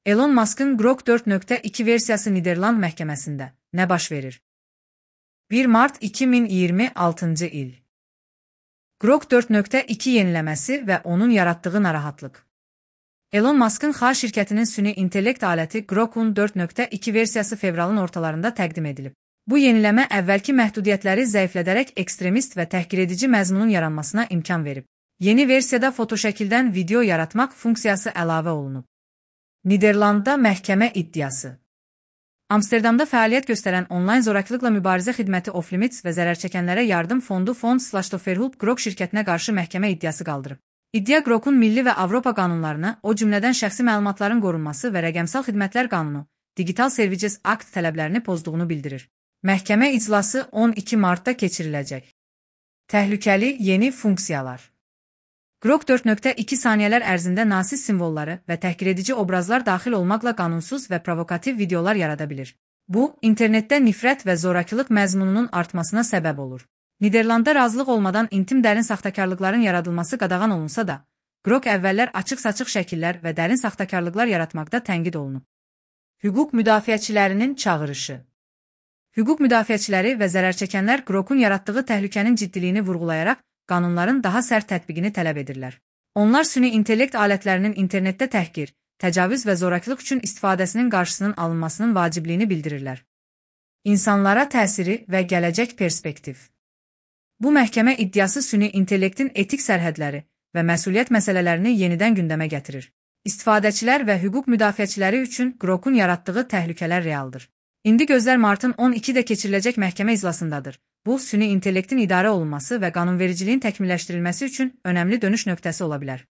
Elon Musk'ın Grok 4.2 versiyası Niderland məhkəməsində nə baş verir? 1 Mart 2026 il. Grok 4.2 yeniləməsi və onun yaratdığı narahatlıq. Elon Musk'ın Xa şirkətinin süni intellekt aləti Grok'un 4.2 versiyası fevralın ortalarında təqdim edilib. Bu yeniləmə əvvəlki məhdudiyyətləri zəiflədərək ekstremist və təhqiredici məzmunun yaranmasına imkan verib. Yeni versiyada fotoşəkildən video yaratmaq funksiyası əlavə olunub. Niderlandda məhkəmə iddiası. Amsterdamda fəaliyyət göstərən onlayn zorakılıqla mübarizə xidməti Off-Limits və zərərçəkənlərə yardım fondu Fonds/Stofferhulp Grok şirkətinə qarşı məhkəmə iddiası qaldırıb. İddia Grok'un milli və Avropa qanunlarına, o cümlədən şəxsi məlumatların qorunması və rəqəmsal xidmətlər qanunu, Digital Services Act tələblərini pozduğunu bildirir. Məhkəmə iclası 12 Martda keçiriləcək. Təhlükəli yeni funksiyalar. Grok 4.2 saniyələr ərzində nasis simvolları və təhqiredici obrazlar daxil olmaqla qanunsuz və provokativ videolar yarada bilir. Bu, internetdə nifrət və zorakılıq məzmununun artmasına səbəb olur. Niderlandda razılıq olmadan intim dərin saxtakarlıqların yaradılması qadağan olunsa da, Grok əvvəllər açıq-saçıq şəkillər və dərin saxtakarlıqlar yaratmaqda tənqid olunub. Hüquq müdafiəçilərinin çağırışı. Hüquq müdafiəçiləri və zərərçəkənlər Grok'un yaratdığı təhlükənin ciddiliyini vurğulayaraq, qanunların daha sərt tətbiqini tələb edirlər. Onlar süni intellekt alətlərinin internetdə təhqir, təcavüz və zorakılıq üçün istifadəsinin qarşısının alınmasının vacibliyini bildirirlər. İnsanlara təsiri və gələcək perspektiv. Bu məhkəmə iddiası süni intellektin etik sərhədləri və məsuliyyət məsələlərini yenidən gündəmə gətirir. İstifadəçilər və hüquq müdafiəçiləri üçün Grok'un yaratdığı təhlükələr realdır. İndi gözlər Martın 12-də keçiriləcək məhkəmə iclasındadır. Bu, süni intellektin idarə olunması və qanunvericiliyin təkmilləşdirilməsi üçün önəmli dönüş nöqtəsi ola bilər.